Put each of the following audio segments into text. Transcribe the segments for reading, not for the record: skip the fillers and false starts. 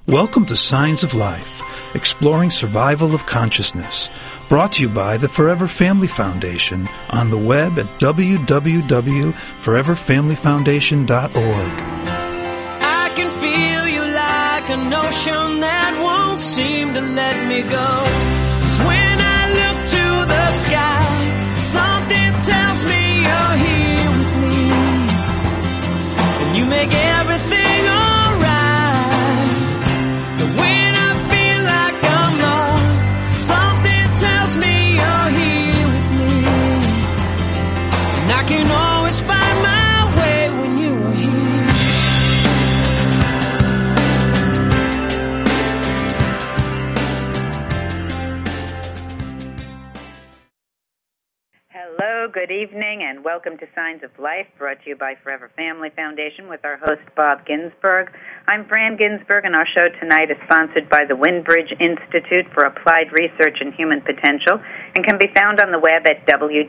Welcome to Signs of Life, exploring survival of consciousness, brought to you by the Forever Family Foundation on the web at www.foreverfamilyfoundation.org. I can feel you like an ocean that won't seem to let me go. 'Cause when I look to the sky, something tells me you're here with me, and you make everything I can always find my way when you are here. Hello, good evening, and welcome to Signs of Life, brought to you by Forever Family Foundation with our host, Bob Ginsberg. I'm Fran Ginsberg, and our show tonight is sponsored by the Windbridge Institute for Applied Research in Human Potential and can be found on the web at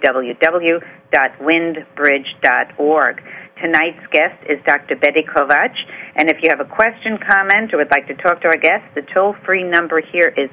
www.windbridge.org. Tonight's guest is Dr. Betty Kovach, and if you have a question, comment, or would like to talk to our guest, the toll-free number here is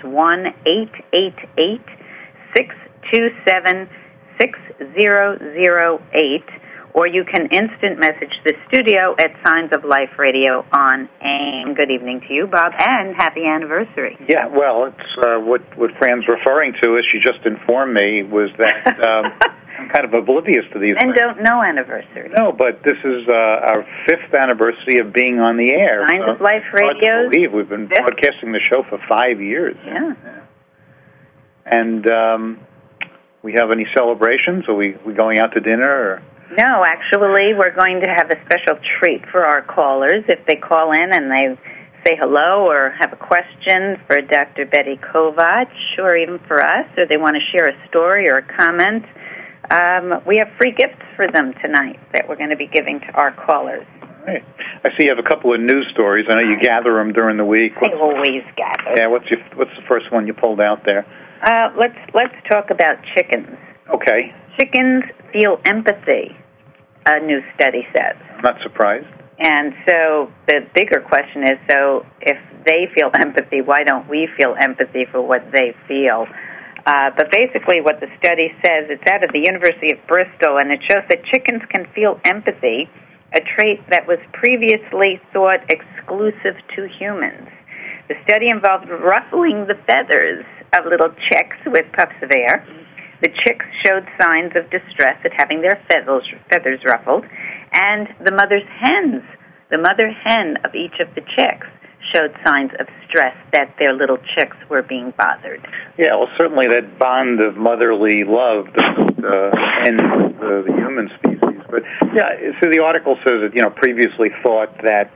1-888-627-6008, or you can instant message the studio at Signs of Life Radio on AIM. Good evening to you, Bob, and happy anniversary. Yeah, well, it's what Fran's referring to, as she just informed me, was that I'm kind of oblivious to these and things. Don't know anniversary. No, but this is our 5th anniversary of being on the air. Signs of Life Radio. Hard to believe we've been broadcasting the show for 5 years. Yeah. And we have any celebrations? Are we going out to dinner? Or? No, actually, we're going to have a special treat for our callers. If they call in and they say hello or have a question for Dr. Betty Kovach, or even for us, or they want to share a story or a comment, we have free gifts for them tonight that we're going to be giving to our callers. All right. I see you have a couple of news stories. I know you gather them during the week. I always gather. Yeah, what's the first one you pulled out there? Let's talk about chickens. Okay. Chickens feel empathy, a new study says. I'm not surprised. And so the bigger question is, so if they feel empathy, why don't we feel empathy for what they feel? But basically what the study says, it's out of the University of Bristol, and it shows that chickens can feel empathy, a trait that was previously thought exclusive to humans. The study involved ruffling the feathers of little chicks with puffs of air. The chicks showed signs of distress at having their feathers ruffled, and the mother hen of each of the chicks showed signs of stress that their little chicks were being bothered. Yeah, well, certainly that bond of motherly love doesn't end with the human species. But yeah, so the article says that previously thought that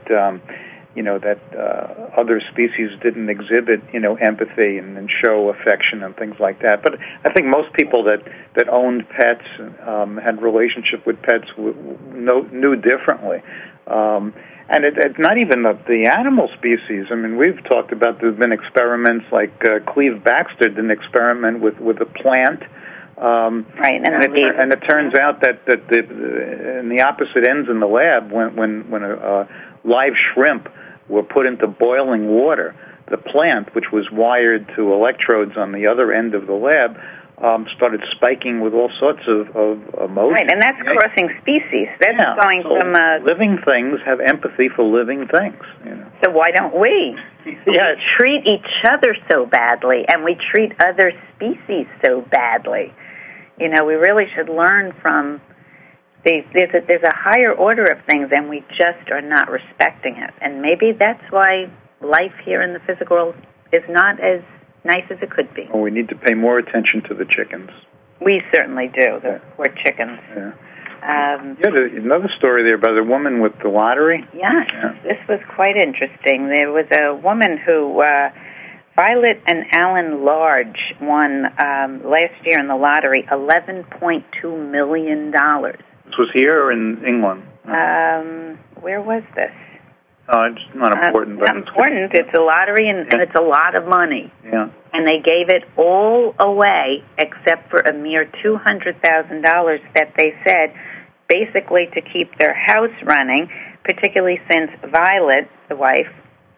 other species didn't exhibit empathy and show affection and things like that. But I think most people that owned pets, had relationship with pets, knew differently. And it's not even the animal species. I mean, we've talked about there's been experiments like Cleve Baxter did an experiment with a plant. Right, and it turns out that in the opposite ends in the lab, when a live shrimp were put into boiling water, the plant, which was wired to electrodes on the other end of the lab, started spiking with all sorts of emotions. Right, and that's crossing species. That's going from... living things have empathy for living things. So why don't we? Yeah. We treat each other so badly, and we treat other species so badly. We really should learn from... There's a higher order of things, and we just are not respecting it. And maybe that's why life here in the physical world is not as nice as it could be. Well, we need to pay more attention to the chickens. We certainly do. We're chickens. Yeah. There's another story there about a woman with the lottery. Yeah, this was quite interesting. There was a woman who, Violet and Alan Large, won last year in the lottery $11.2 million. This was here or in England? Where was this? It's not important. It's not important. It's a lottery, and it's a lot of money. Yeah. And they gave it all away except for a mere $200,000 that they said basically to keep their house running, particularly since Violet, the wife,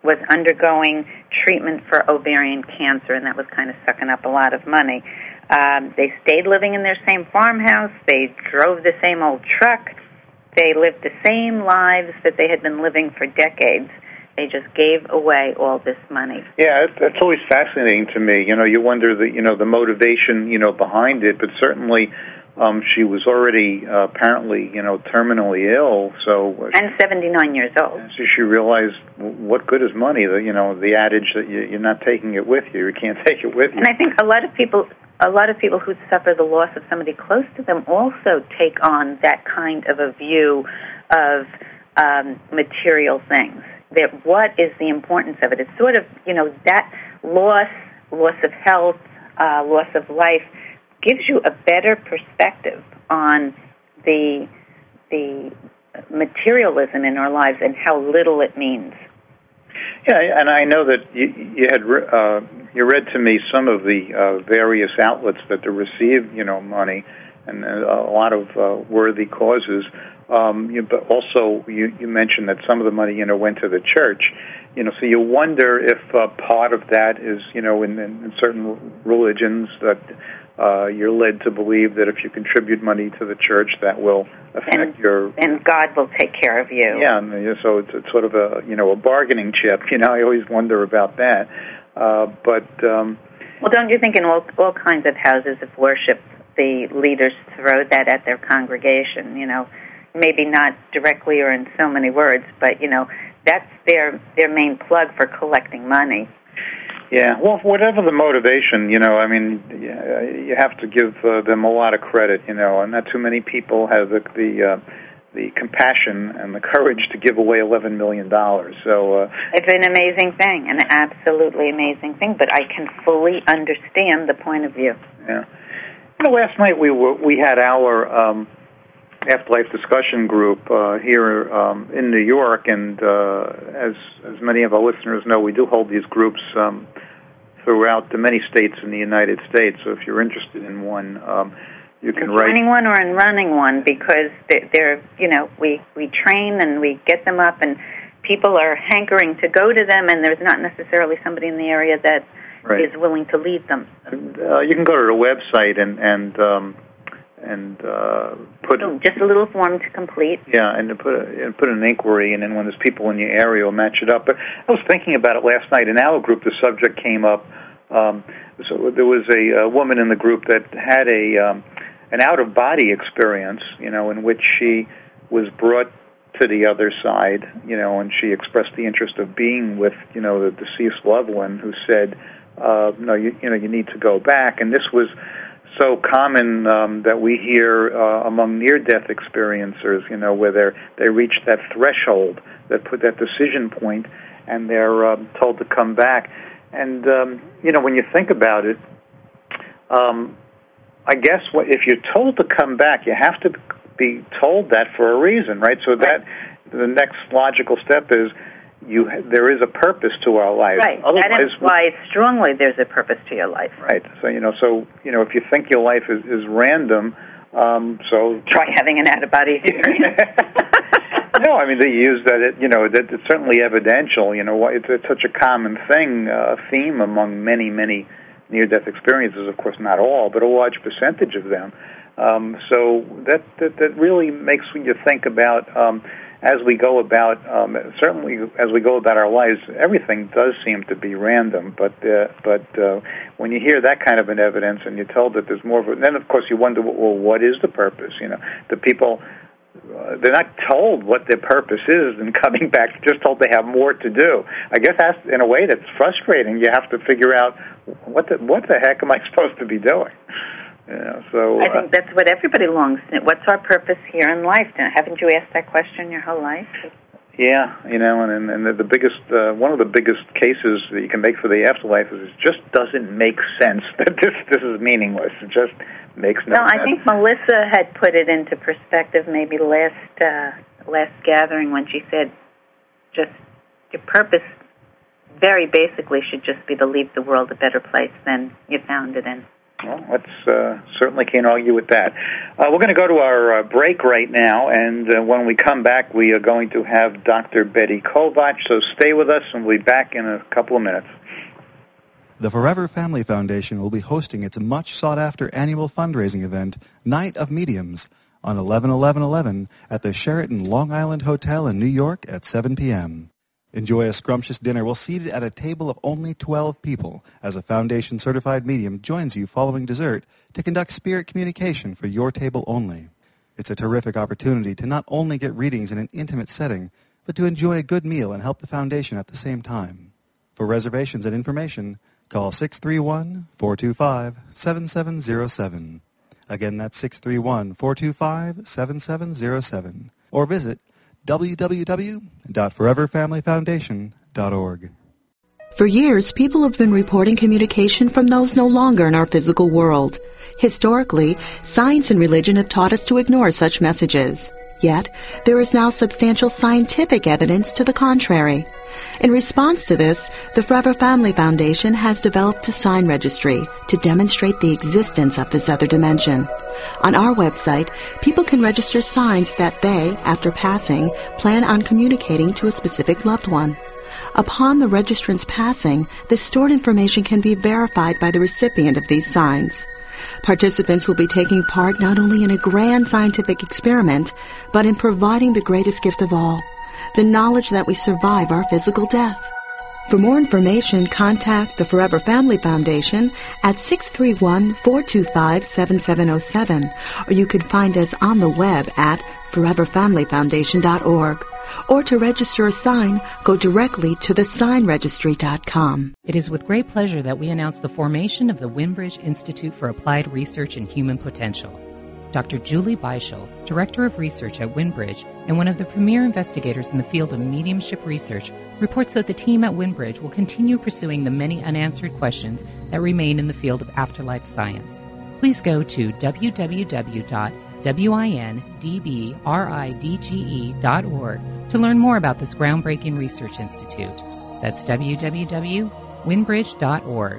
was undergoing treatment for ovarian cancer, and that was kind of sucking up a lot of money. They stayed living in their same farmhouse. They drove the same old truck. They lived the same lives that they had been living for decades. They just gave away all this money. Yeah, that's always fascinating to me. You wonder the motivation, behind it, but certainly she was already apparently, terminally ill. So and 79 years old. So she realized, what good is money? The adage that you're not taking it with you can't take it with you. And I think a lot of people who suffer the loss of somebody close to them also take on that kind of a view of material things. That what is the importance of it? It's sort of, that loss of health, loss of life gives you a better perspective on the materialism in our lives and how little it means. Yeah, and I know that you read to me some of the various outlets that receive money, and a lot of worthy causes. But also you mentioned that some of the money went to the church. So you wonder if part of that is in certain religions that you're led to believe that if you contribute money to the church, that will affect and God will take care of you. Yeah, and so it's sort of a bargaining chip. I always wonder about that. Well, don't you think in all kinds of houses of worship, the leaders throw that at their congregation? Maybe not directly or in so many words, but that's their main plug for collecting money. Yeah, well, whatever the motivation, you have to give them a lot of credit, and not too many people have the compassion and the courage to give away $11 million. So it's an amazing thing, an absolutely amazing thing. But I can fully understand the point of view. Yeah, last night we had our Afterlife discussion group here in New York, and as many of our listeners know, we do hold these groups throughout the many states in the United States. So if you're interested in one, you can write. Joining one or in running one, because they're we train and we get them up, and people are hankering to go to them, and there's not necessarily somebody in the area that is willing to lead them. You can go to the website and put just a little form to complete. Yeah, and to put an inquiry, and then when there's people in your area, we'll match it up. But I was thinking about it last night. In our group, the subject came up. So there was a woman in the group that had an out-of-body experience, in which she was brought to the other side, and she expressed the interest of being with, the deceased loved one, who said, "No, you need to go back." And this was so common that we hear among near-death experiencers, where they reach that threshold, that put that decision point, and they're told to come back. And when you think about it, I guess if you're told to come back, you have to be told that for a reason, right? So that the next logical step is there is a purpose to our life. Right. That implies strongly there's a purpose to your life. Right. So if you think your life is random, so try having an out-of-body experience. No, I mean they use that. That it's certainly evidential. It's such a common theme among many near-death experiences. Of course, not all, but a large percentage of them. So that really makes you think about. As we go about, certainly as we go about our lives, everything does seem to be random. But when you hear that kind of an evidence, and you're told that there's more of it, then of course you wonder, well, what is the purpose? The people, they're not told what their purpose is in coming back. They're just told they have more to do. I guess that's in a way that's frustrating. You have to figure out what the heck am I supposed to be doing? So I think that's what everybody longs to. What's our purpose here in life? Haven't you asked that question your whole life? Yeah, and the biggest, one of the biggest cases that you can make for the afterlife is it just doesn't make sense. That this is meaningless. It just makes no sense. I think Melissa had put it into perspective maybe last gathering when she said, just your purpose, very basically, should just be to leave the world a better place than you found it in. Well, let's certainly can't argue with that. We're going to go to our break right now, and when we come back, we are going to have Dr. Betty Kovach. So stay with us, and we'll be back in a couple of minutes. The Forever Family Foundation will be hosting its much-sought-after annual fundraising event, Night of Mediums, on 11/11/11 at the Sheraton Long Island Hotel in New York at 7 p.m. Enjoy a scrumptious dinner while seated at a table of only 12 people as a Foundation-certified medium joins you following dessert to conduct spirit communication for your table only. It's a terrific opportunity to not only get readings in an intimate setting, but to enjoy a good meal and help the Foundation at the same time. For reservations and information, call 631-425-7707. Again, that's 631-425-7707. Or visit www.foreverfamilyfoundation.org. For years, people have been reporting communication from those no longer in our physical world. Historically, science and religion have taught us to ignore such messages. Yet, there is now substantial scientific evidence to the contrary. In response to this, the Forever Family Foundation has developed a sign registry to demonstrate the existence of this other dimension. On our website, people can register signs that they, after passing, plan on communicating to a specific loved one. Upon the registrant's passing, the stored information can be verified by the recipient of these signs. Participants will be taking part not only in a grand scientific experiment, but in providing the greatest gift of all, the knowledge that we survive our physical death. For more information, contact the Forever Family Foundation at 631-425-7707, or you can find us on the web at foreverfamilyfoundation.org. Or to register a sign, go directly to thesignregistry.com. It is with great pleasure that we announce the formation of the Winbridge Institute for Applied Research in Human Potential. Dr. Julie Beischel, Director of Research at Winbridge and one of the premier investigators in the field of mediumship research, reports that the team at Winbridge will continue pursuing the many unanswered questions that remain in the field of afterlife science. Please go to www.windbridge.org to learn more about this groundbreaking research institute. That's www.windbridge.org.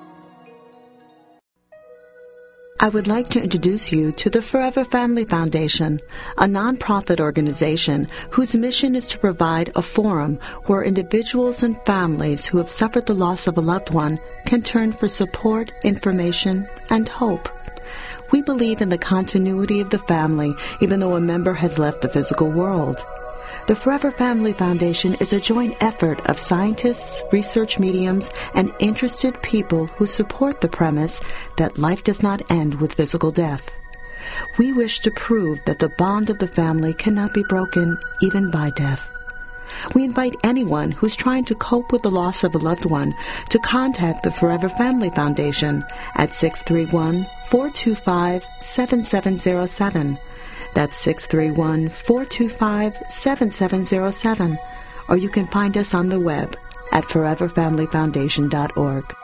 I would like to introduce you to the Forever Family Foundation, a nonprofit organization whose mission is to provide a forum where individuals and families who have suffered the loss of a loved one can turn for support, information, and hope. We believe in the continuity of the family, even though a member has left the physical world. The Forever Family Foundation is a joint effort of scientists, research mediums, and interested people who support the premise that life does not end with physical death. We wish to prove that the bond of the family cannot be broken even by death. We invite anyone who's trying to cope with the loss of a loved one to contact the Forever Family Foundation at 631-425-7707. That's 631-425-7707. Or you can find us on the web at foreverfamilyfoundation.org.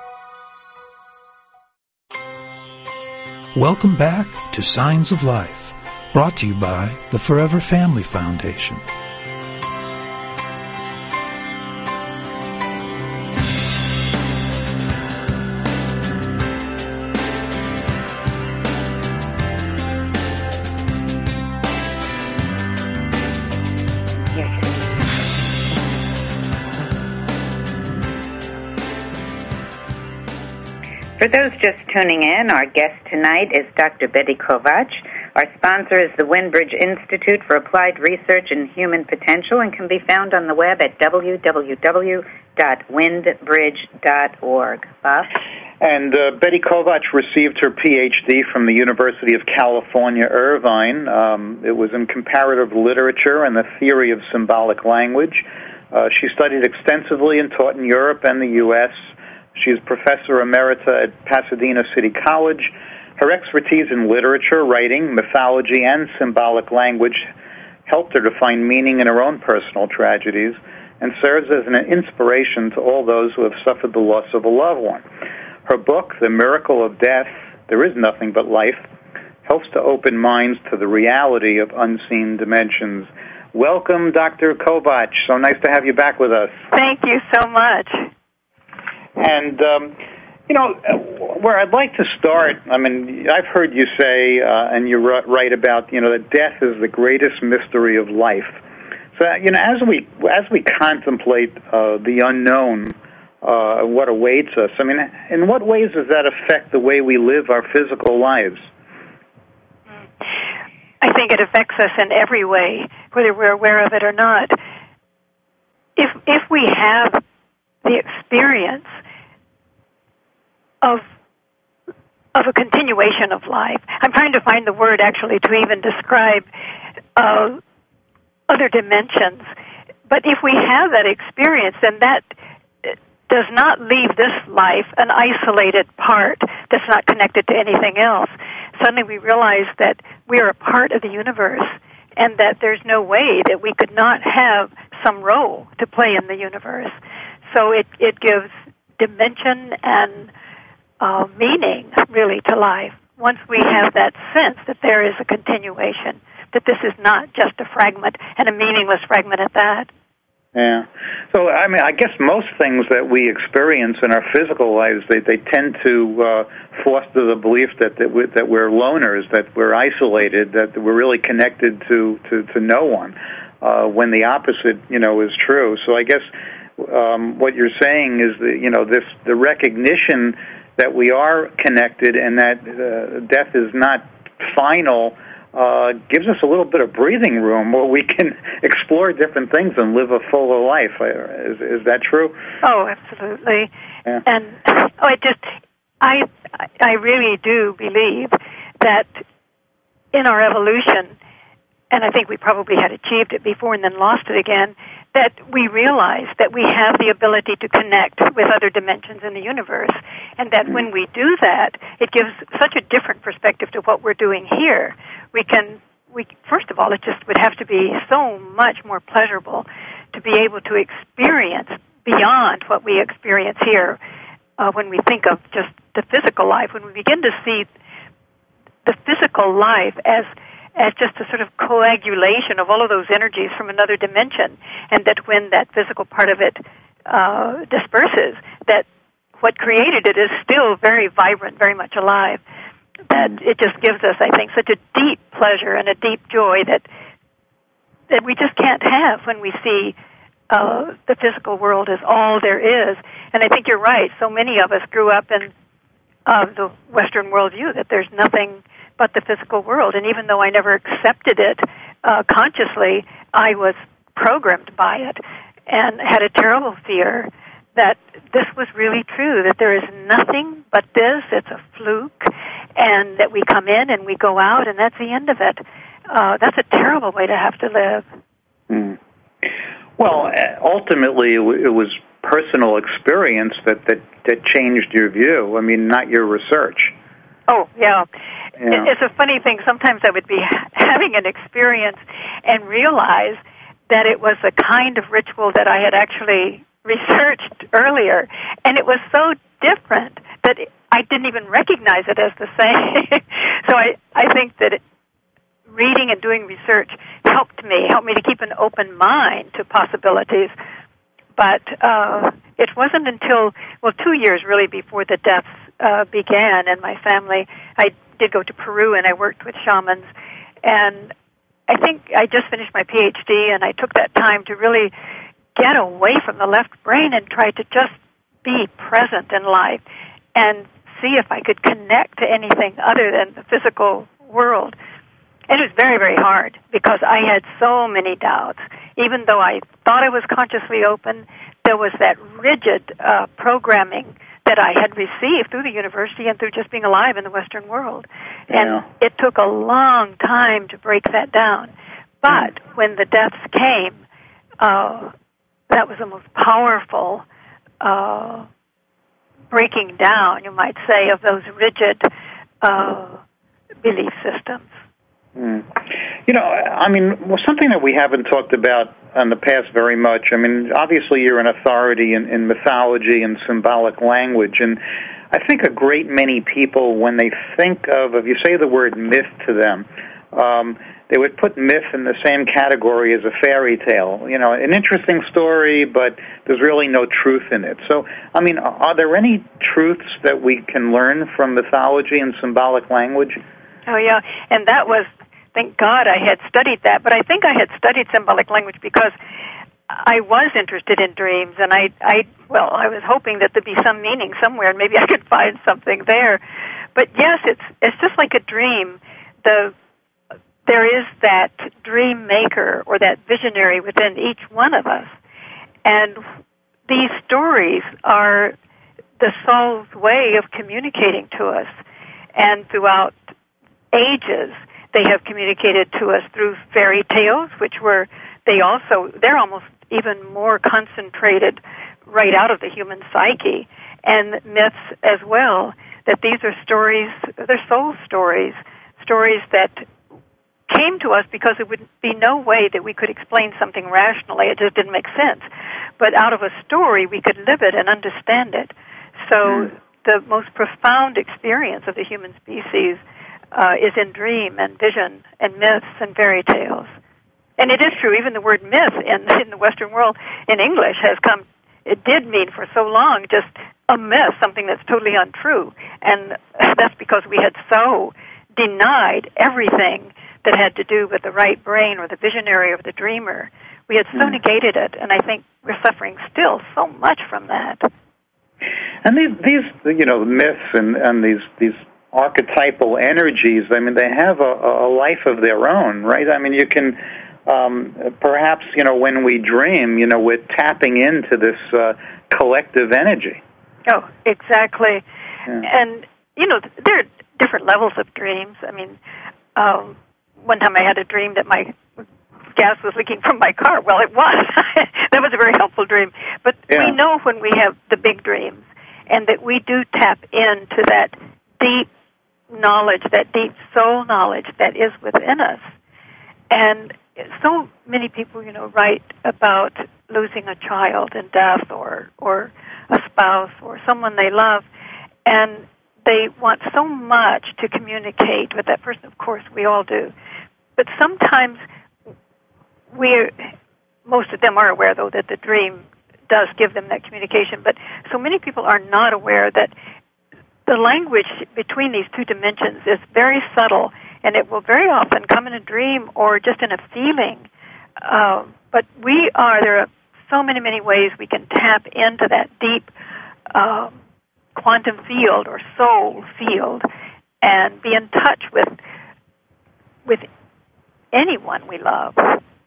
Welcome back to Signs of Life, brought to you by the Forever Family Foundation. For those just tuning in, our guest tonight is Dr. Betty Kovach. Our sponsor is the Winbridge Institute for Applied Research in Human Potential and can be found on the web at www.windbridge.org. Bob? And Betty Kovach received her Ph.D. from the University of California, Irvine. It was in comparative literature and the theory of symbolic language. She studied extensively and taught in Europe and the U.S. She is Professor Emerita at Pasadena City College. Her expertise in literature, writing, mythology, and symbolic language helped her to find meaning in her own personal tragedies and serves as an inspiration to all those who have suffered the loss of a loved one. Her book, The Miracle of Death, There Is Nothing But Life, helps to open minds to the reality of unseen dimensions. Welcome, Dr. Kovach. So nice to have you back with us. Thank you so much. And Where I'd like to start, I mean, I've heard you say, and you're right about, that death is the greatest mystery of life. So, as we contemplate the unknown, what awaits us, I mean, in what ways does that affect the way we live our physical lives? I think it affects us in every way, whether we're aware of it or not. If we have the experience of a continuation of life, I'm trying to find the word actually to even describe other dimensions. But if we have that experience, then that does not leave this life an isolated part that's not connected to anything else. Suddenly we realize that we are a part of the universe and that there's no way that we could not have some role to play in the universe. So it gives dimension and meaning, really, to life. Once we have that sense that there is a continuation, that this is not just a fragment, and a meaningless fragment at that. Yeah. So, I mean, I guess most things that we experience in our physical lives, they tend to foster the belief that we're loners, that we're isolated, that we're really connected to no one, when the opposite, is true. So I guess what you're saying is that, the recognition that we are connected and that death is not final gives us a little bit of breathing room where we can explore different things and live a fuller life. Is that true? Oh, absolutely. Yeah. And I really do believe that in our evolution, and I think we probably had achieved it before and then lost it again, that we realize that we have the ability to connect with other dimensions in the universe, and that when we do that, it gives such a different perspective to what we're doing here. First of all, it just would have to be so much more pleasurable to be able to experience beyond what we experience here when we think of just the physical life. When we begin to see the physical life as just a sort of coagulation of all of those energies from another dimension, and that when that physical part of it disperses, that what created it is still very vibrant, very much alive. That it just gives us, I think, such a deep pleasure and a deep joy that we just can't have when we see the physical world as all there is. And I think you're right. So many of us grew up in the Western worldview that there's nothing but the physical world. And even though I never accepted it consciously, I was programmed by it and had a terrible fear that this was really true, that there is nothing but this, it's a fluke, and that we come in and we go out, and that's the end of it. That's a terrible way to have to live. Mm. Well, ultimately, it was personal experience that changed your view. I mean, not your research. Oh, yeah. It's a funny thing. Sometimes I would be having an experience and realize that it was a kind of ritual that I had actually researched earlier, and it was so different that I didn't even recognize it as the same. So I think that reading and doing research helped me to keep an open mind to possibilities. But it wasn't until, 2 years really before the deaths began in my family. I did go to Peru and I worked with shamans, and I think I just finished my PhD, and I took that time to really get away from the left brain and try to just be present in life and see if I could connect to anything other than the physical world. And it was very, very hard because I had so many doubts. Even though I thought I was consciously open, there was that rigid programming that I had received through the university and through just being alive in the Western world. And it took a long time to break that down. But when the deaths came, that was the most powerful breaking down, you might say, of those rigid belief systems. Mm. Something that we haven't talked about in the past very much, obviously you're an authority in mythology and symbolic language, and I think a great many people, when they think of, if you say the word myth to them, they would put myth in the same category as a fairy tale. You know, an interesting story, but there's really no truth in it. So, I mean, are there any truths that we can learn from mythology and symbolic language? Oh, yeah, and that was, thank God I had studied that, but I think I had studied symbolic language because I was interested in dreams, and I was hoping that there'd be some meaning somewhere, and maybe I could find something there. But yes, it's just like a dream. There is that dream maker or that visionary within each one of us, and these stories are the soul's way of communicating to us. And throughout ages, they have communicated to us through fairy tales, which they're almost even more concentrated right out of the human psyche, and myths as well, that these are stories, they're soul stories that came to us because there would be no way that we could explain something rationally. It just didn't make sense. But out of a story, we could live it and understand it. So the most profound experience of the human species is in dream and vision and myths and fairy tales. And it is true, even the word myth in the Western world in English it did mean for so long just a myth, something that's totally untrue. And that's because we had so denied everything that had to do with the right brain or the visionary or the dreamer. We had so negated it, and I think we're suffering still so much from that. And these myths and these archetypal energies, I mean, they have a life of their own, right? I mean, you can perhaps, when we dream, we're tapping into this collective energy. Oh, exactly. Yeah. And, there are different levels of dreams. I mean, one time I had a dream that my gas was leaking from my car. Well, it was. That was a very helpful dream. But we know when we have the big dreams and that we do tap into that deep knowledge, that deep soul knowledge that is within us. And so many people, write about losing a child in death or a spouse or someone they love, and they want so much to communicate with that person. Of course, we all do. But sometimes most of them are aware, though, that the dream does give them that communication. But so many people are not aware that the language between these two dimensions is very subtle, and it will very often come in a dream or just in a feeling. But there are so many ways we can tap into that deep quantum field or soul field and be in touch with anyone we love.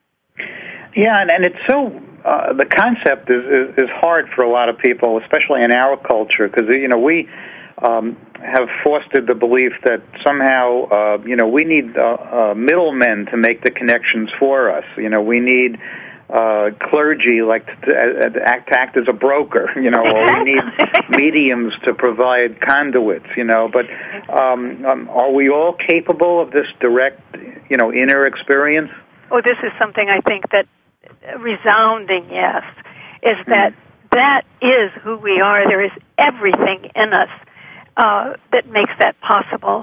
Yeah, and it's so, the concept is hard for a lot of people, especially in our culture, because, we have fostered the belief that somehow, we need middlemen to make the connections for us. We need clergy to act as a broker, or we need mediums to provide conduits, But are we all capable of this direct, inner experience? Oh, this is something I think that resounding yes is that is who we are. There is everything in us that makes that possible.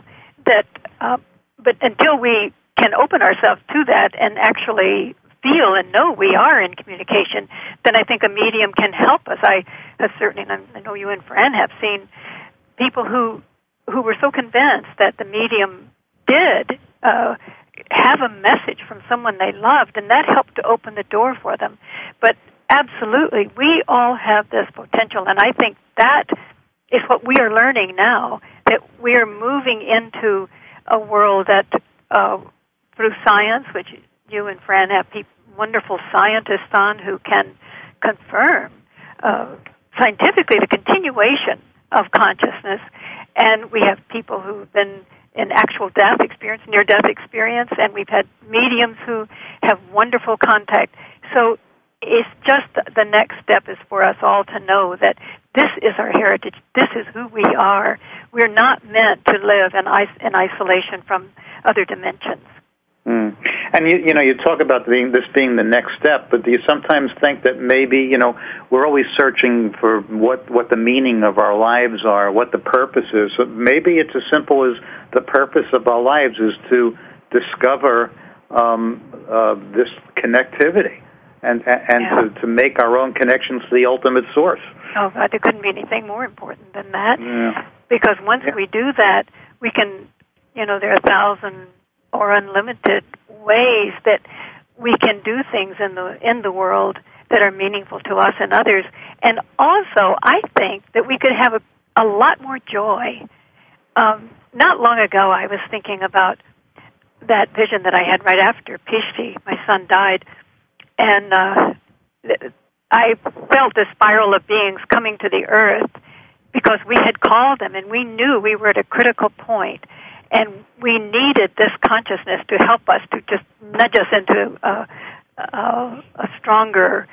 But until we can open ourselves to that and actually feel and know we are in communication, then I think a medium can help us. I have certainly, and I know you and Fran have seen people who were so convinced that the medium did have a message from someone they loved, and that helped to open the door for them. But absolutely, we all have this potential, and I think that is what we are learning now, that we are moving into a world that, through science, which you and Fran have wonderful scientists on who can confirm scientifically the continuation of consciousness, and we have people who've been in actual death experience, near-death experience, and we've had mediums who have wonderful contact. So it's just the next step is for us all to know that this is our heritage. This is who we are. We're not meant to live in isolation from other dimensions. Mm. And you talk about this being the next step, but do you sometimes think that maybe we're always searching for what the meaning of our lives are, what the purpose is? So maybe it's as simple as the purpose of our lives is to discover this connectivity and to make our own connections to the ultimate source. Oh, God, there couldn't be anything more important than that. Yeah. Because once we do that, we can, there are 1,000 or unlimited ways that we can do things in the world that are meaningful to us and others. And also, I think that we could have a lot more joy. Not long ago, I was thinking about that vision that I had right after Pishti, my son, died, and I felt this spiral of beings coming to the earth because we had called them, and we knew we were at a critical point, and we needed this consciousness to help us to just nudge us into a stronger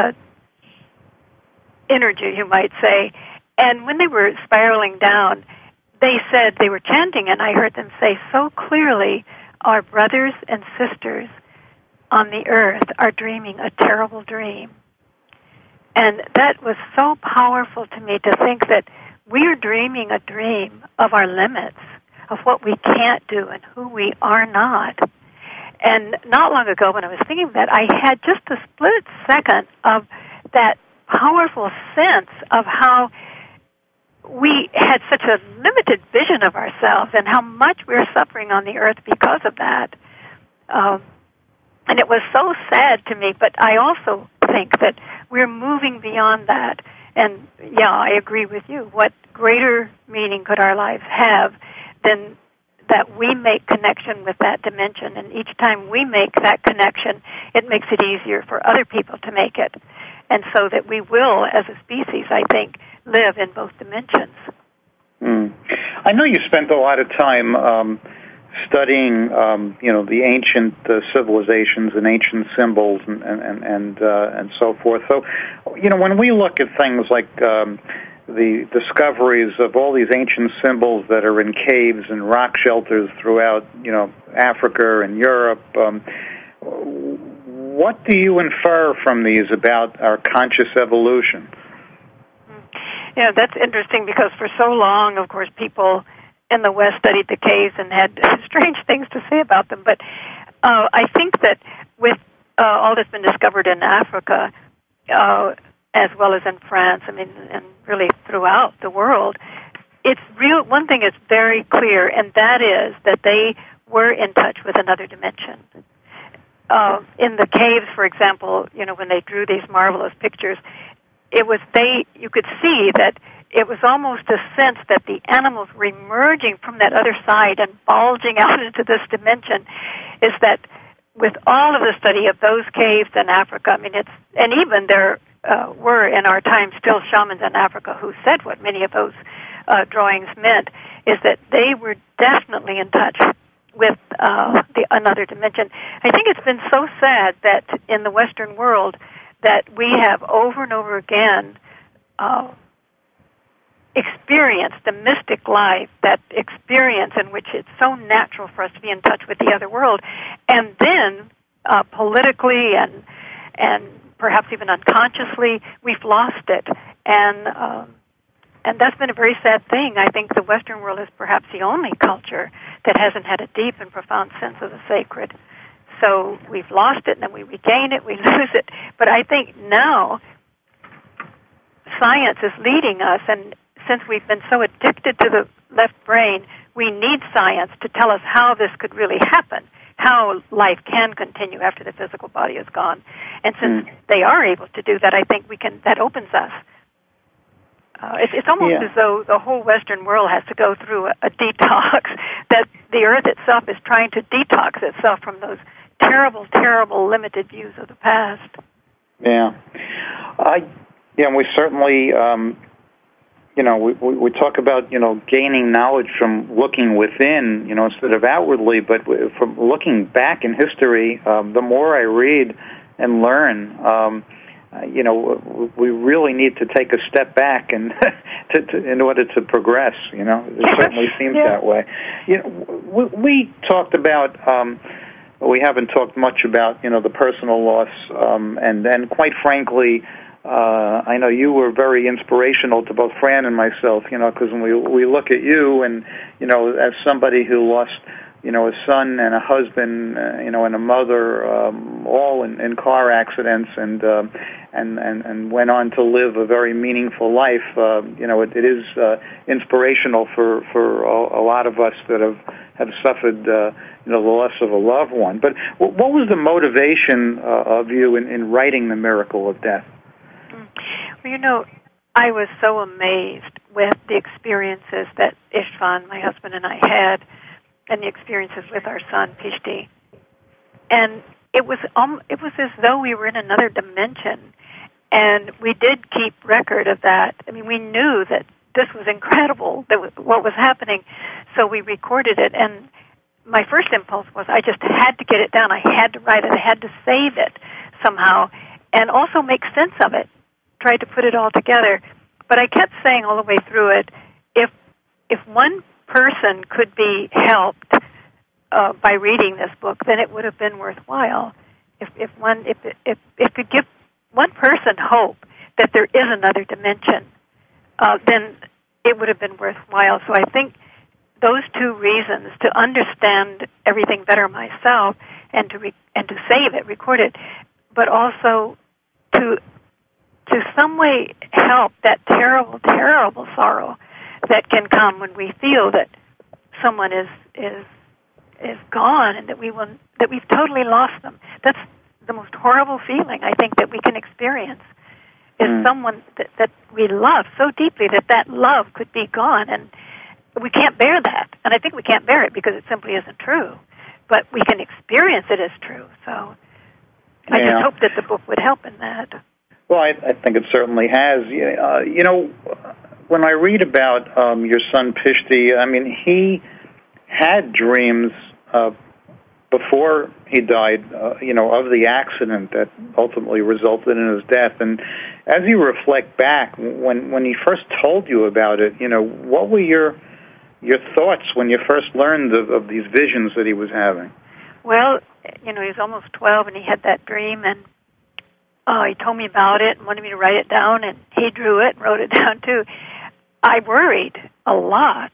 energy, you might say. And when they were spiraling down, they said, they were chanting, and I heard them say so clearly, our brothers and sisters on the earth are dreaming a terrible dream. And that was so powerful to me to think that we're dreaming a dream of our limits, of what we can't do and who we are not. And not long ago when I was thinking that, I had just a split second of that powerful sense of how we had such a limited vision of ourselves and how much we're suffering on the earth because of that. And it was so sad to me, but I also think that we're moving beyond that. And, yeah, I agree with you. What greater meaning could our lives have than that we make connection with that dimension? And each time we make that connection, it makes it easier for other people to make it. And so that we will, as a species, I think, live in both dimensions. I know you spent a lot of time studying, the ancient civilizations and ancient symbols and so forth. So, when we look at things like the discoveries of all these ancient symbols that are in caves and rock shelters throughout, Africa and Europe, what do you infer from these about our conscious evolution? Yeah, that's interesting because for so long, of course, people in the West studied the caves and had strange things to say about them. But I think that with all that's been discovered in Africa, as well as in France, and really throughout the world, it's real. One thing is very clear, and that is that they were in touch with another dimension. In the caves, for example, when they drew these marvelous pictures, you could see that it was almost a sense that the animals were emerging from that other side and bulging out into this dimension. Is that with all of the study of those caves in Africa, and even there were in our time still shamans in Africa who said what many of those drawings meant, is that they were definitely in touch with another dimension. I think it's been so sad that in the Western world that we have over and over again experienced the mystic life, that experience in which it's so natural for us to be in touch with the other world, and then politically and perhaps even unconsciously, we've lost it. And that's been a very sad thing. I think the Western world is perhaps the only culture that hasn't had a deep and profound sense of the sacred. So we've lost it, and then we regain it, we lose it. But I think now science is leading us, and since we've been so addicted to the left brain, we need science to tell us how this could really happen, how life can continue after the physical body is gone. And since they are able to do that, I think that opens us. It's almost as though the whole Western world has to go through a detox, that the earth itself is trying to detox itself from those terrible, terrible limited views of the past. Yeah. We certainly, we talk about, gaining knowledge from looking within, instead of outwardly, but from looking back in history, the more I read and learn, we really need to take a step back and in order to progress. It certainly seems that way. We talked about. We haven't talked much about the personal loss, and then quite frankly, I know you were very inspirational to both Fran and myself. Because when we look at you, and as somebody who lost a son and a husband, and a mother, all in car accidents, and went on to live a very meaningful life. It is inspirational for a lot of us that have suffered, the loss of a loved one. But what was the motivation of you in writing The Miracle of Death? Well, I was so amazed with the experiences that Istvan, my husband, and I had, and the experiences with our son, Pishti. And it was as though we were in another dimension. And we did keep record of that. I mean, we knew that this was incredible, what was happening. So we recorded it. And my first impulse was I just had to get it down. I had to write it. I had to save it somehow and also make sense of it, tried to put it all together. But I kept saying all the way through it, if one person could be helped by reading this book, then it would have been worthwhile. If it could give one person hope that there is another dimension, then it would have been worthwhile. So I think those two reasons, to understand everything better myself and to save it, record it, but also to some way help that terrible, terrible sorrow that can come when we feel that someone is gone and that we've totally lost them. That's the most horrible feeling I think that we can experience, is someone that we love so deeply that love could be gone, and we can't bear that. And I think we can't bear it because it simply isn't true. But we can experience it as true. So I just hope that the book would help in that. Well, I think it certainly has. When I read about your son Pishti, I mean, he had dreams before he died, of the accident that ultimately resulted in his death. And as you reflect back, when he first told you about it, what were your thoughts when you first learned of these visions that he was having? Well, he was almost 12, and he had that dream, and he told me about it and wanted me to write it down, and he drew it and wrote it down, too. I worried a lot.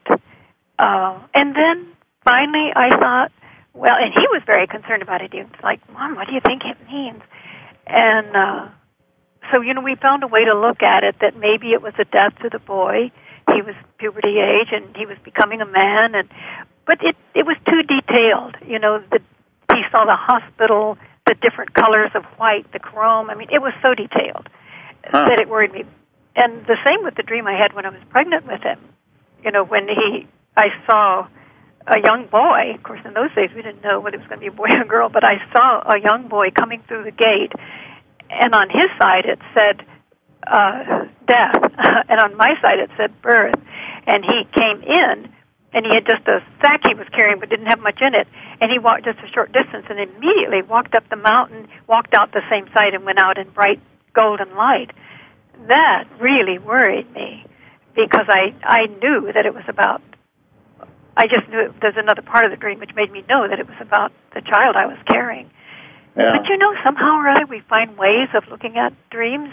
And then finally I thought, well, and he was very concerned about it. He was like, Mom, what do you think it means? And so, we found a way to look at it, that maybe it was a death to the boy. He was puberty age, and he was becoming a man. But it was too detailed. He saw the hospital, the different colors of white, the chrome. I mean, it was so detailed that it worried me. And the same with the dream I had when I was pregnant with him. When I saw a young boy. Of course, in those days we didn't know whether it was going to be a boy or a girl, but I saw a young boy coming through the gate, and on his side it said death, and on my side it said birth. And he came in, and he had just a sack he was carrying but didn't have much in it, and he walked just a short distance and immediately walked up the mountain, walked out the same side, and went out in bright golden light. That really worried me, because I knew that it was about, I just knew there's another part of the dream which made me know that it was about the child I was carrying. Yeah. But somehow or other we find ways of looking at dreams,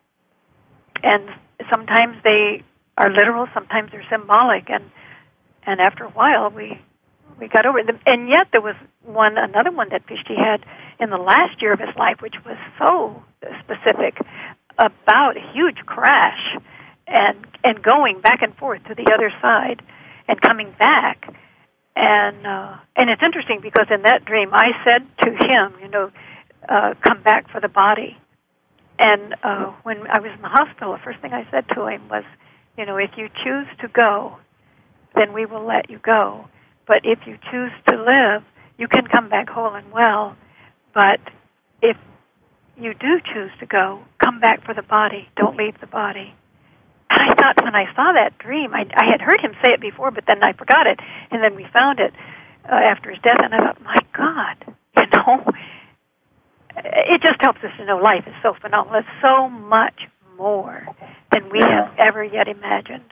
and sometimes they are literal, sometimes they're symbolic, and after a while we got over it. And yet there was another one that Pishti had in the last year of his life, which was so specific, about a huge crash and going back and forth to the other side and coming back. And it's interesting because in that dream I said to him, come back for the body. And when I was in the hospital, the first thing I said to him was, if you choose to go, then we will let you go. But if you choose to live, you can come back whole and well. But if you do choose to go, come back for the body. Don't leave the body. And I thought, when I saw that dream, I had heard him say it before, but then I forgot it. And then we found it after his death, and I thought, my God, it just helps us to know life is so phenomenal. It's so much more than we have ever yet imagined.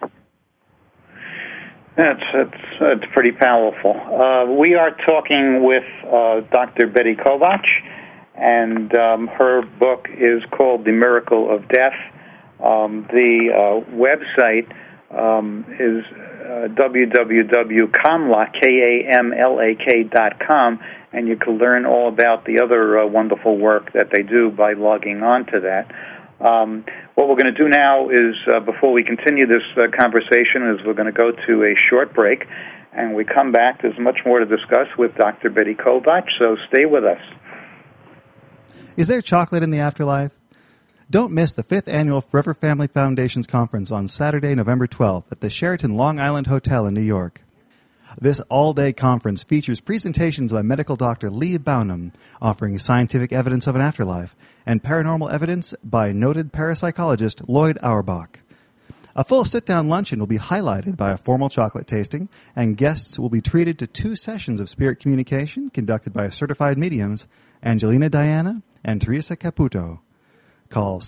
That's pretty powerful. We are talking with Dr. Betty Kovach, and her book is called The Miracle of Death. The website is www.kamlak.com, and you can learn all about the other wonderful work that they do by logging on to that. What we're going to do now is, before we continue this conversation, is we're going to go to a short break, and we come back. There's much more to discuss with Dr. Betty Kovach, so stay with us. Is there chocolate in the afterlife? Don't miss the 5th Annual Forever Family Foundation's Conference on Saturday, November 12th at the Sheraton Long Island Hotel in New York. This all-day conference features presentations by medical doctor Lee Bownham, offering scientific evidence of an afterlife, and paranormal evidence by noted parapsychologist Lloyd Auerbach. A full sit-down luncheon will be highlighted by a formal chocolate tasting, and guests will be treated to 2 sessions of spirit communication conducted by certified mediums, Angelina Diana and Teresa Caputo. Call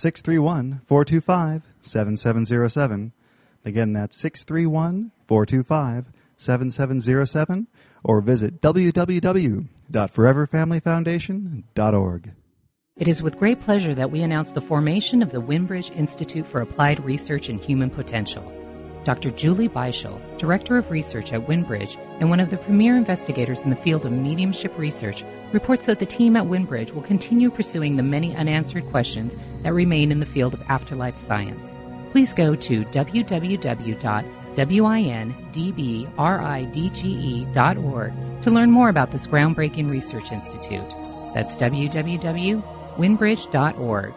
631-425-7707. Again, that's 631-425-7707, or visit www.foreverfamilyfoundation.org. It is with great pleasure that we announce the formation of the Winbridge Institute for Applied Research in Human Potential. Dr. Julie Beischel, Director of Research at Winbridge and one of the premier investigators in the field of mediumship research, reports that the team at Winbridge will continue pursuing the many unanswered questions that remain in the field of afterlife science. Please go to www.windbridge.org to learn more about this groundbreaking research institute. That's www.windbridge.org.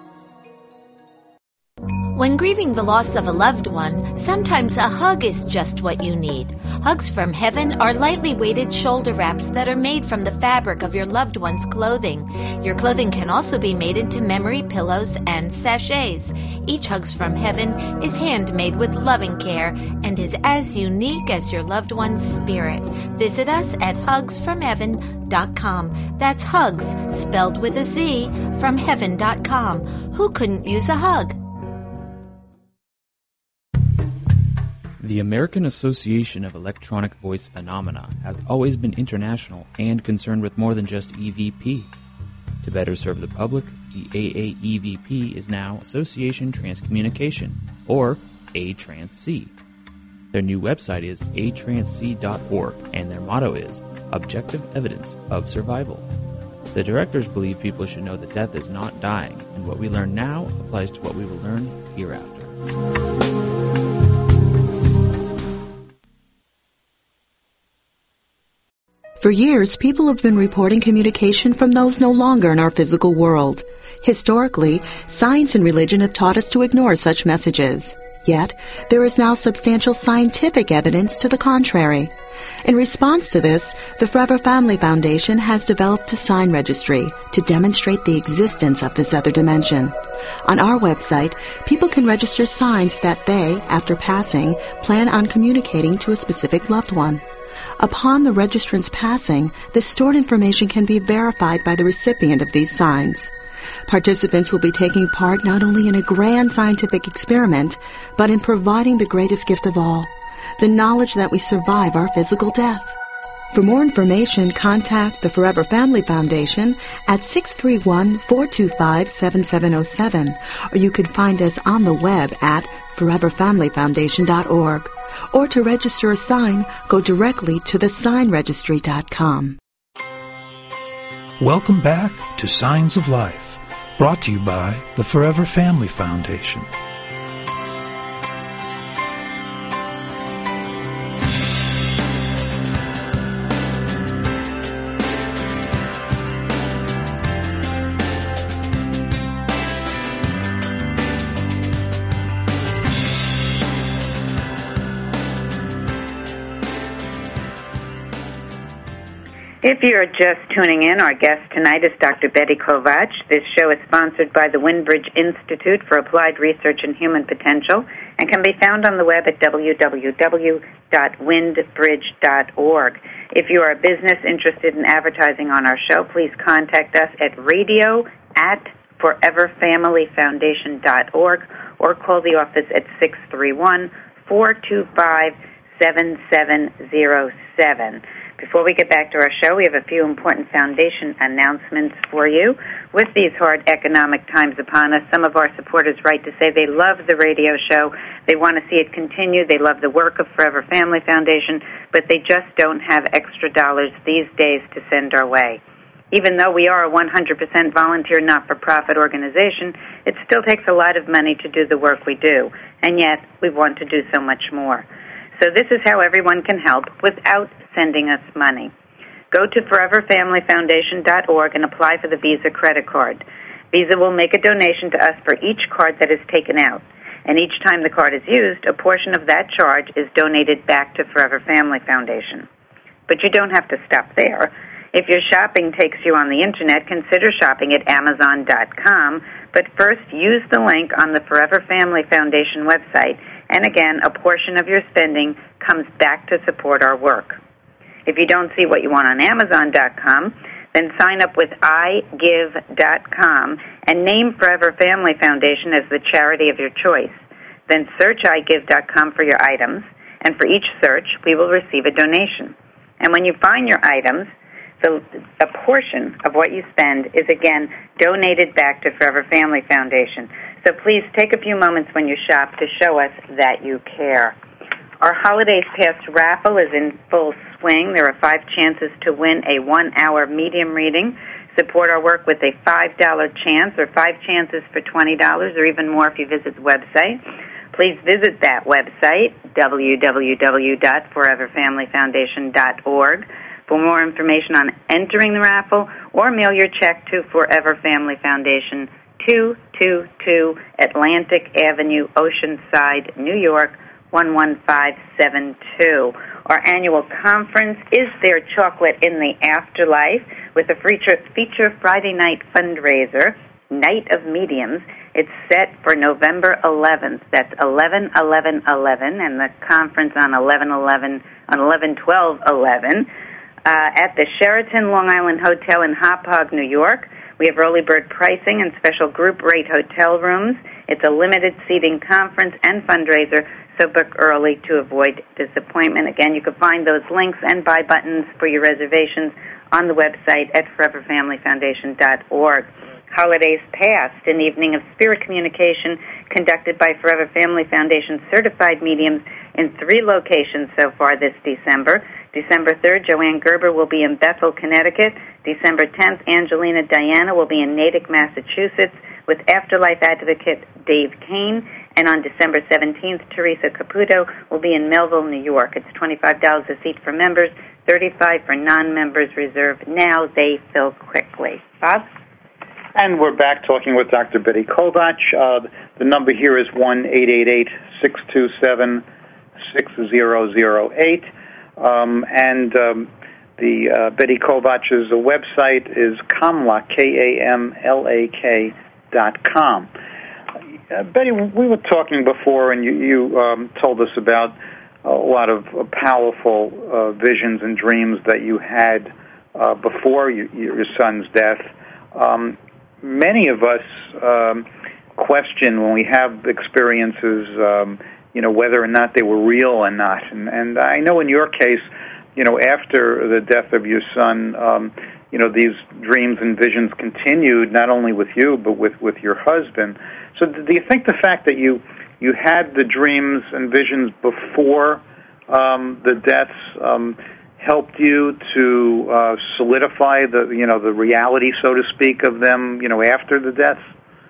When grieving the loss of a loved one, sometimes a hug is just what you need. Hugs from Heaven are lightly weighted shoulder wraps that are made from the fabric of your loved one's clothing. Your clothing can also be made into memory pillows and sachets. Each Hugs from Heaven is handmade with loving care and is as unique as your loved one's spirit. Visit us at hugsfromheaven.com. That's hugs, spelled with a Z, from heaven.com. Who couldn't use a hug? The American Association of Electronic Voice Phenomena has always been international and concerned with more than just EVP. To better serve the public, the AAEVP is now Association Transcommunication, or ATRANSC. Their new website is atransc.org, and their motto is Objective Evidence of Survival. The directors believe people should know that death is not dying, and what we learn now applies to what we will learn hereafter. For years, people have been reporting communication from those no longer in our physical world. Historically, science and religion have taught us to ignore such messages. Yet, there is now substantial scientific evidence to the contrary. In response to this, the Forever Family Foundation has developed a sign registry to demonstrate the existence of this other dimension. On our website, people can register signs that they, after passing, plan on communicating to a specific loved one. Upon the registrant's passing, the stored information can be verified by the recipient of these signs. Participants will be taking part not only in a grand scientific experiment, but in providing the greatest gift of all, the knowledge that we survive our physical death. For more information, contact the Forever Family Foundation at 631-425-7707, or you can find us on the web at foreverfamilyfoundation.org. Or to register a sign, go directly to thesignregistry.com. Welcome back to Signs of Life, brought to you by the Forever Family Foundation. If you're just tuning in, our guest tonight is Dr. Betty Kovach. This show is sponsored by the Winbridge Institute for Applied Research in Human Potential and can be found on the web at www.windbridge.org. If you are a business interested in advertising on our show, please contact us at radio@foreverfamilyfoundation.org or call the office at 631-425-7707. 7707. Before we get back to our show, we have a few important foundation announcements for you. With these hard economic times upon us, some of our supporters write to say they love the radio show, they want to see it continue, they love the work of Forever Family Foundation, but they just don't have extra dollars these days to send our way. Even though we are a 100% volunteer not-for-profit organization, it still takes a lot of money to do the work we do, and yet we want to do so much more. So this is how everyone can help without sending us money. Go to foreverfamilyfoundation.org and apply for the Visa credit card. Visa will make a donation to us for each card that is taken out, and each time the card is used, a portion of that charge is donated back to Forever Family Foundation. But you don't have to stop there. If your shopping takes you on the Internet, consider shopping at Amazon.com, but first use the link on the Forever Family Foundation website, and again, a portion of your spending comes back to support our work. If you don't see what you want on Amazon.com, then sign up with iGive.com and name Forever Family Foundation as the charity of your choice. Then search iGive.com for your items, and for each search, we will receive a donation. And when you find your items, a portion of what you spend is, again, donated back to Forever Family Foundation. So please take a few moments when you shop to show us that you care. Our Holidays Past raffle is in full swing. There are 5 chances to win a 1-hour medium reading. Support our work with a $5 chance or 5 chances for $20 or even more if you visit the website. Please visit that website, www.foreverfamilyfoundation.org, for more information on entering the raffle, or mail your check to Forever Family Foundation, 222 Atlantic Avenue, Oceanside, New York, 11572. Our annual conference, Is There Chocolate in the Afterlife?, with a feature Friday night fundraiser, Night of Mediums. It's set for November 11th. That's 11/11/11, and the conference on 11/12/11. At the Sheraton Long Island Hotel in Hauppauge, New York. We have early bird pricing and special group rate hotel rooms. It's a limited seating conference and fundraiser, so book early to avoid disappointment. Again, you can find those links and buy buttons for your reservations on the website at foreverfamilyfoundation.org. Holidays Past, an evening of spirit communication conducted by Forever Family Foundation certified mediums in 3 locations so far this December. December 3rd, Joanne Gerber will be in Bethel, Connecticut. December 10th, Angelina Diana will be in Natick, Massachusetts, with Afterlife Advocate Dave Kane. And on December 17th, Teresa Caputo will be in Melville, New York. It's $25 a seat for members, $35 for non-members reserved. Now they fill quickly. Bob? And we're back talking with Dr. Betty Kovach. The number here is 1-888-627-6008. The Betty Kovach's website is Kamlak, KAMLAK.com. Betty, we were talking before, and you told us about a lot of powerful visions and dreams that you had before your son's death. Many of us question when we have experiences, whether or not they were real or not. And I know in your case, after the death of your son, these dreams and visions continued not only with you but with your husband. So do you think the fact that you had the dreams and visions before the deaths helped you to solidify the reality, so to speak, of them after the deaths?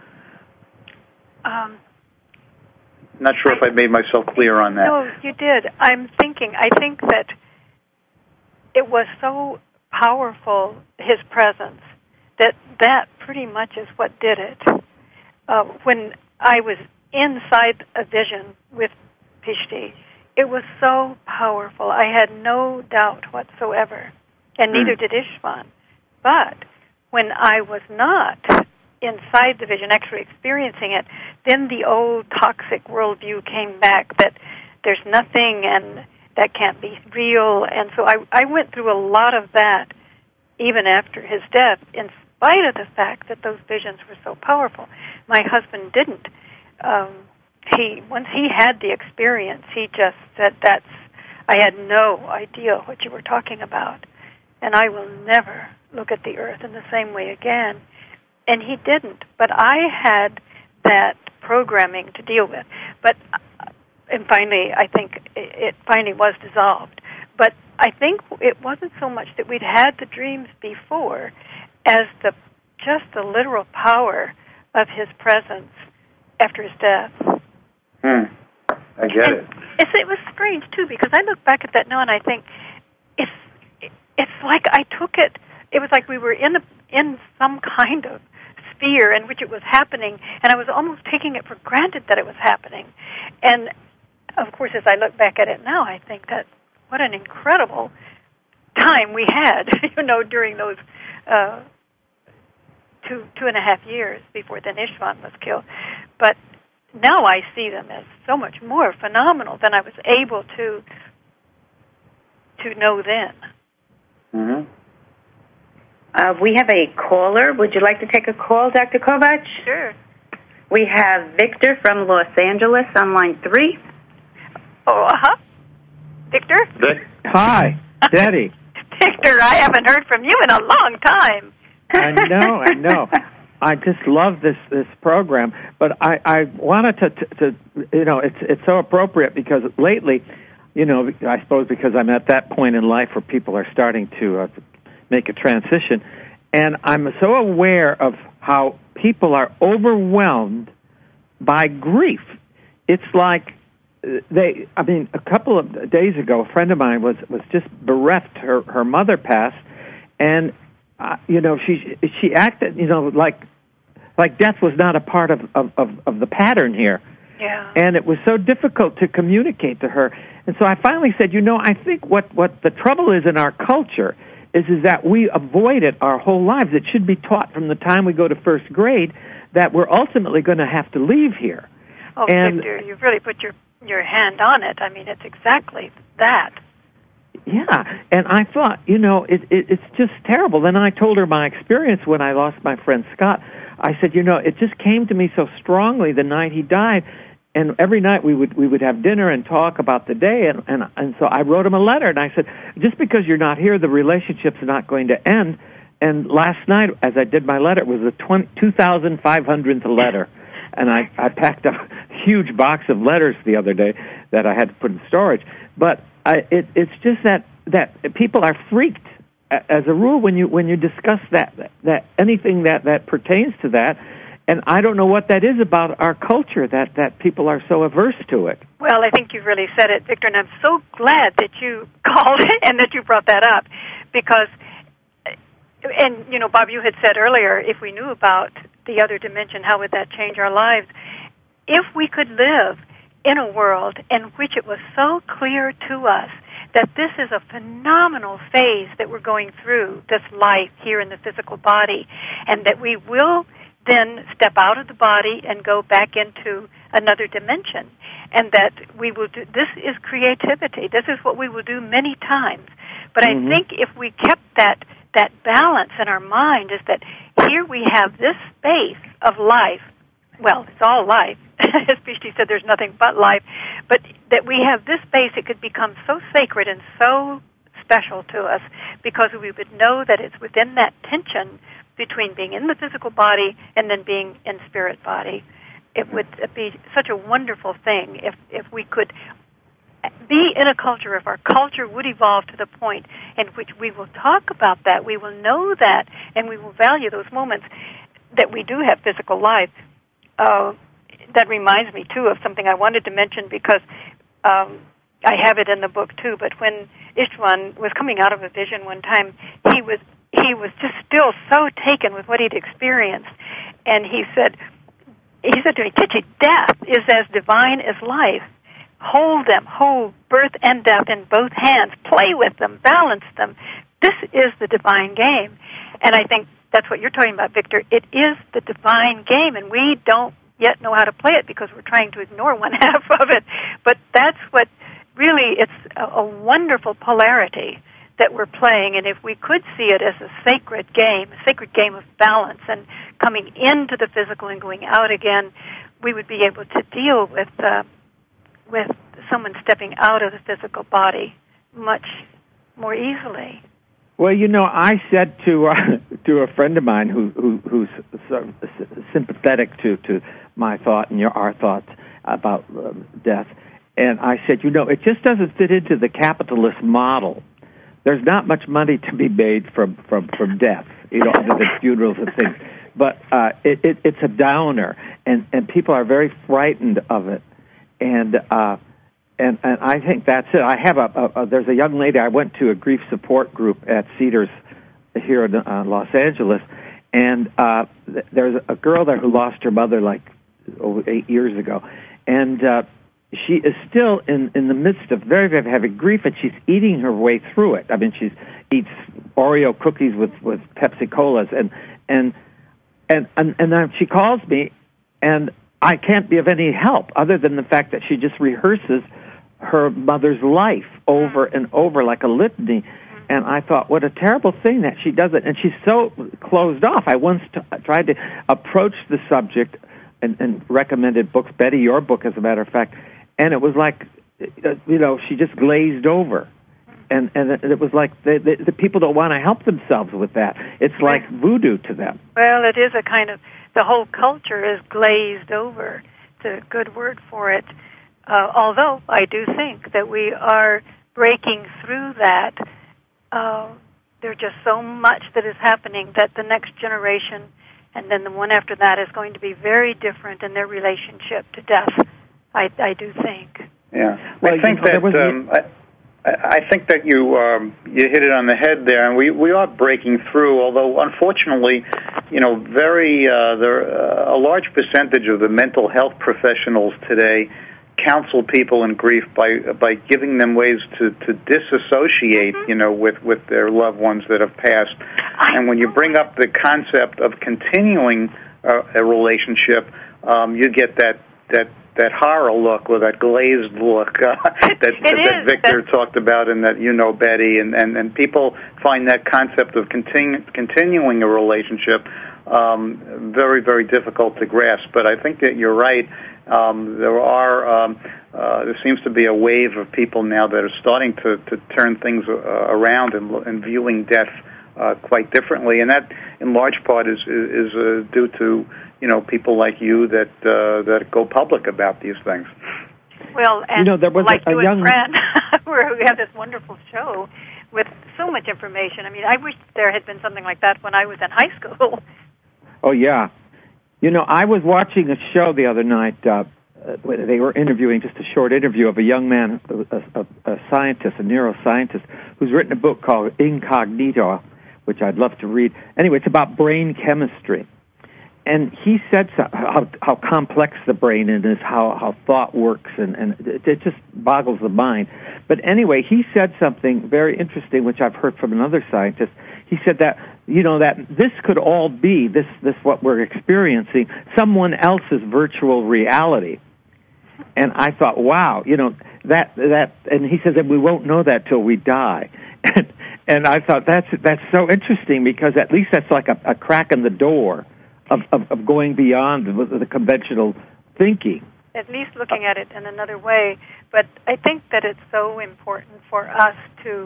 Not sure if I made myself clear on that. No, you did. I think that it was so powerful, his presence, that pretty much is what did it. When I was inside a vision with Pishti, it was so powerful. I had no doubt whatsoever, and neither did Ishvan. But when I was not inside the vision, actually experiencing it, then the old toxic worldview came back that there's nothing and that can't be real. And so I went through a lot of that even after his death, in spite of the fact that those visions were so powerful. My husband once he had the experience, he just said, I had no idea what you were talking about, and I will never look at the earth in the same way again. And he didn't, but I had that programming to deal with. But and finally, I think it finally was dissolved. But I think it wasn't so much that we'd had the dreams before as just the literal power of his presence after his death. I get it. It was strange, too, because I look back at that now and I think it's like I took it. It was like we were in some kind of sphere in which it was happening, and I was almost taking it for granted that it was happening. And, of course, as I look back at it now, I think that what an incredible time we had, during those 2.5 years before then Istvan was killed. But now I see them as so much more phenomenal than I was able to know then. Mm-hmm. We have a caller. Would you like to take a call, Dr. Kovach? Sure. We have Victor from Los Angeles on line 3. Oh, Victor? Hi, Daddy. Victor, I haven't heard from you in a long time. I know. I just love this program, but I wanted to it's so appropriate because lately, I suppose because I'm at that point in life where people are starting to make a transition, and I'm so aware of how people are overwhelmed by grief. It's like a couple of days ago, a friend of mine was just bereft. Her mother passed, and she acted, like death was not a part of the pattern here. Yeah. And it was so difficult to communicate to her. And so I finally said, I think what the trouble is in our culture is that we avoid it our whole lives. It should be taught from the time we go to first grade that we're ultimately going to have to leave here. Oh, and Victor, you've really put your hand on it. I mean, it's exactly that. Yeah, and I thought, it's just terrible. Then I told her my experience when I lost my friend Scott. I said, it just came to me so strongly the night he died, and every night we would have dinner and talk about the day, and so I wrote him a letter, and I said, just because you're not here, the relationship's not going to end. And last night, as I did my letter, it was the 2,500th letter, and I packed a huge box of letters the other day that I had to put in storage. But it's just that people are freaked as a rule when you discuss that anything that pertains to that. And I don't know what that is about our culture that people are so averse to it. Well, I think you've really said it, Victor, and I'm so glad that you called and that you brought that up because, and, Bob, you had said earlier, if we knew about the other dimension, how would that change our lives? If we could live in a world in which it was so clear to us that this is a phenomenal phase that we're going through, this life here in the physical body, and that we will then step out of the body and go back into another dimension, and that we will do, this is creativity. This is what we will do many times. But I think if we kept that balance in our mind, is that here we have this space of life. Well, it's all life. As Pishti said, there's nothing but life. But that we have this space, it could become so sacred and so special to us because we would know that it's within that tension between being in the physical body and then being in spirit body. It would be such a wonderful thing if we could be in a culture, if our culture would evolve to the point in which we will talk about that, we will know that, and we will value those moments that we do have physical life. That reminds me, too, of something I wanted to mention because I have it in the book, too, but when Istvan was coming out of a vision one time, he was just still so taken with what he'd experienced, and he said to me, Chichi, death is as divine as life. Hold them, hold birth and death in both hands. Play with them, balance them. This is the divine game. And I think that's what you're talking about, Victor. It is the divine game, and we don't yet know how to play it because we're trying to ignore one half of it. But that's what really, it's a wonderful polarity that we're playing, and if we could see it as a sacred game of balance and coming into the physical and going out again, we would be able to deal with someone stepping out of the physical body much more easily. Well, I said to a friend of mine who's sort of sympathetic to my thought and our thoughts about death, and I said, it just doesn't fit into the capitalist model. There's not much money to be made from death, other than funerals and things. But it's a downer, and people are very frightened of it, and I think that's it. I have there's a young lady. I went to a grief support group at Cedars here in Los Angeles, and there's a girl there who lost her mother over 8 years ago, and she is still in the midst of very, very heavy grief, and she's eating her way through it. I mean, she eats Oreo cookies with Pepsi Colas, and then she calls me, and I can't be of any help other than the fact that she just rehearses her mother's life over and over like a litany. And I thought, what a terrible thing that she does it. And she's so closed off. I once tried to approach the subject and recommended books, Betty, your book, as a matter of fact, and it was like, she just glazed over. And it was like the people don't want to help themselves with that. It's like voodoo to them. Well, it is a kind of, the whole culture is glazed over. It's a good word for it. Although I do think that we are breaking through that. There's just so much that is happening that the next generation and then the one after that is going to be very different in their relationship to death. I do think. Yeah, well, I think that I think that you hit it on the head there, and we are breaking through. Although unfortunately, a large percentage of the mental health professionals today counsel people in grief by giving them ways to disassociate, with their loved ones that have passed. And when you bring up the concept of continuing a relationship, you get that horror look or that glazed look that Victor talked about and that Betty, and people find that concept of continuing a relationship very, very difficult to grasp. But I think that you're right. There seems to be a wave of people now that are starting to turn things around and viewing death quite differently, and that in large part is due to people like you that go public about these things. Well, and there was like a you young and Fran, where we have this wonderful show with so much information. I mean, I wish there had been something like that when I was in high school. Oh yeah, I was watching a show the other night. They were interviewing, just a short interview of a young man, a scientist, a neuroscientist, who's written a book called Incognito, which I'd love to read. Anyway, it's about brain chemistry. And he said how complex the brain is, how thought works, and it just boggles the mind. But anyway, he said something very interesting, which I've heard from another scientist. He said that, that this could all be, this what we're experiencing, someone else's virtual reality. And I thought, wow, that, and he says that we won't know that till we die. And I thought that's so interesting, because at least that's like a crack in the door of going beyond the conventional thinking. At least looking at it in another way. But I think that it's so important for us to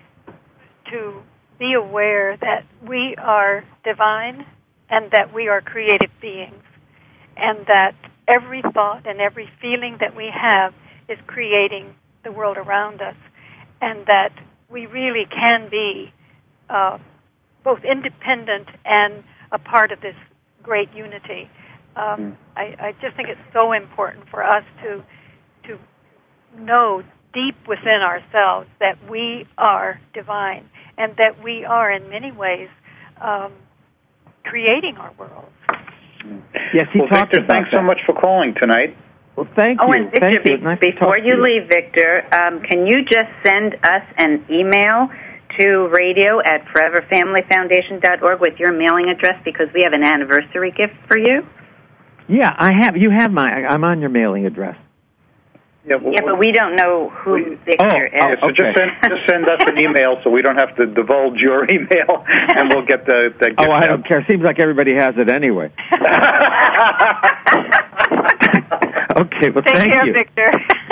be aware that we are divine and that we are creative beings, and that every thought and every feeling that we have is creating the world around us, and that we really can be both independent and a part of this great unity. I just think it's so important for us to know deep within ourselves that we are divine and that we are in many ways creating our world. Yes, he talked Victor, about thanks that. so much for calling tonight. Well, thank you. And Victor, Thank you. Nice before to you talk to leave, Victor, can you just send us an email to radio@foreverfamilyfoundation.org with your mailing address, because we have an anniversary gift for you? Yeah, I have. You have I'm on your mailing address. Yeah, but we don't know who Victor is. So just send us an email so we don't have to divulge your email, and we'll get the gift. Oh, I don't care. Seems like everybody has it anyway. Okay, well, Take thank care, you. Victor. All right.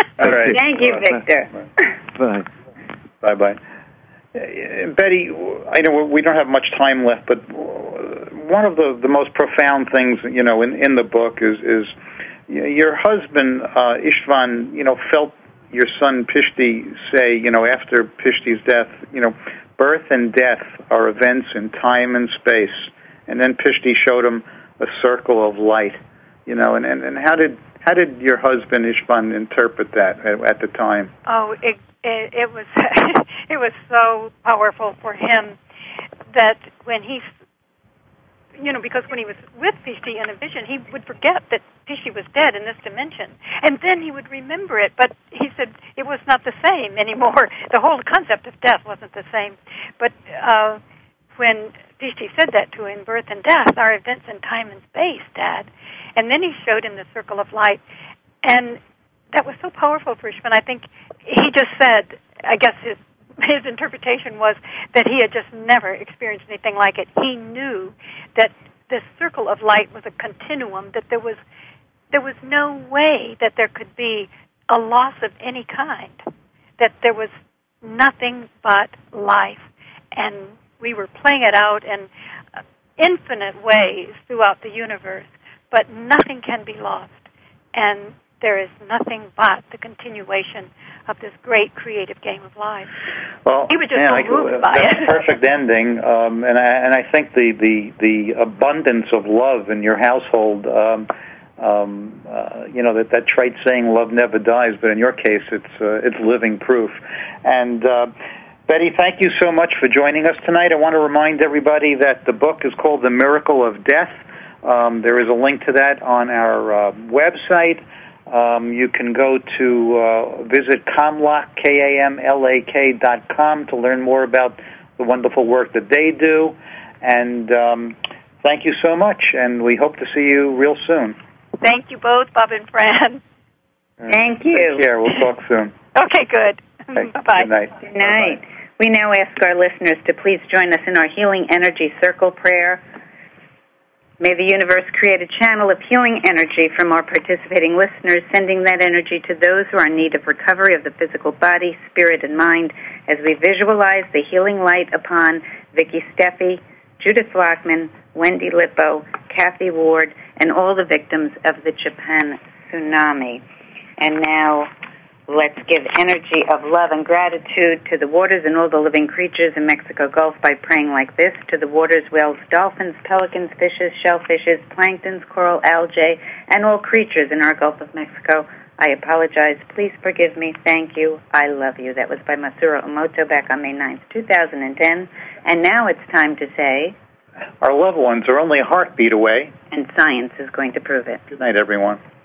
Thank you, Victor. Bye. Bye-bye. Betty, I know we don't have much time left, but one of the most profound things, in the book is your husband, Istvan, felt your son Pishti say, after Pishti's death, birth and death are events in time and space. And then Pishti showed him a circle of light, and how did your husband Istvan interpret that at the time? Oh, it was it was so powerful for him that when he, because when he was with Pishti in a vision, he would forget that Pishti was dead in this dimension, and then he would remember it. But he said it was not the same anymore. The whole concept of death wasn't the same. But when Pishti said that to him, birth and death are events in time and space, Dad. And then he showed him the circle of light. And that was so powerful for Istvan. I think he just said, I guess his interpretation was that he had just never experienced anything like it. He knew that this circle of light was a continuum, that there was no way that there could be a loss of any kind, that there was nothing but life. And we were playing it out in infinite ways throughout the universe, but nothing can be lost. And there is nothing but the continuation of this great creative game of life. Well, he was just so moved by that's it. a perfect ending, and I think the abundance of love in your household, that trite saying, "Love never dies," but in your case, it's living proof. And Betty, thank you so much for joining us tonight. I want to remind everybody that the book is called The Miracle of Death. There is a link to that on our website. You can go to visit Kamlak, KAMLAK.com, to learn more about the wonderful work that they do. And thank you so much, and we hope to see you real soon. Thank you both, Bob and Fran. Thank you. Take care. We'll talk soon. Okay, good. Okay. Bye-bye. Good night. Good night. We now ask our listeners to please join us in our Healing Energy Circle prayer. May the universe create a channel of healing energy from our participating listeners, sending that energy to those who are in need of recovery of the physical body, spirit, and mind, as we visualize the healing light upon Vicky Steffi, Judith Lockman, Wendy Lippo, Kathy Ward, and all the victims of the Japan tsunami. And now, let's give energy of love and gratitude to the waters and all the living creatures in Mexico Gulf by praying like this: to the waters, whales, dolphins, pelicans, fishes, shellfishes, planktons, coral, algae, and all creatures in our Gulf of Mexico. I apologize. Please forgive me. Thank you. I love you. That was by Masuro Emoto back on May 9th, 2010. And now it's time to say, our loved ones are only a heartbeat away. And science is going to prove it. Good night, everyone.